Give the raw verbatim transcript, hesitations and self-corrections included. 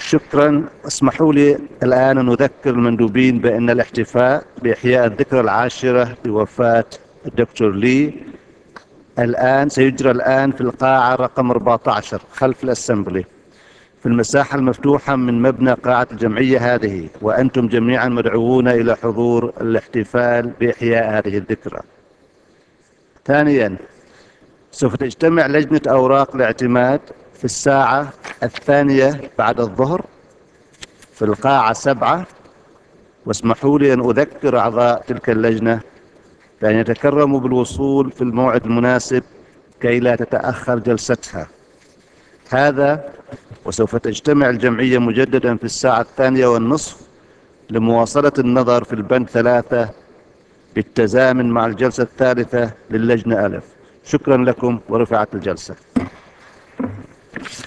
شكرا. اسمحوا لي الآن أن أذكر المندوبين بأن الاحتفاء بإحياء الذكرى العاشرة لوفاة الدكتور لي الآن سيجرى الآن في القاعة رقم أربعة عشر خلف الأسمبلي في المساحة المفتوحة من مبنى قاعة الجمعية هذه، وأنتم جميعا مدعوون إلى حضور الاحتفال بإحياء هذه الذكرى. ثانيا، سوف تجتمع لجنة أوراق الاعتماد في الساعة الثانية بعد الظهر في القاعة سبعة، واسمحوا لي أن أذكر أعضاء تلك اللجنة بأن يتكرموا بالوصول في الموعد المناسب كي لا تتأخر جلستها. هذا وسوف تجتمع الجمعية مجددا في الساعة الثانية والنصف لمواصلة النظر في البند ثلاثة بالتزامن مع الجلسة الثالثة للجنة ألف. شكرا لكم ورفعت الجلسة.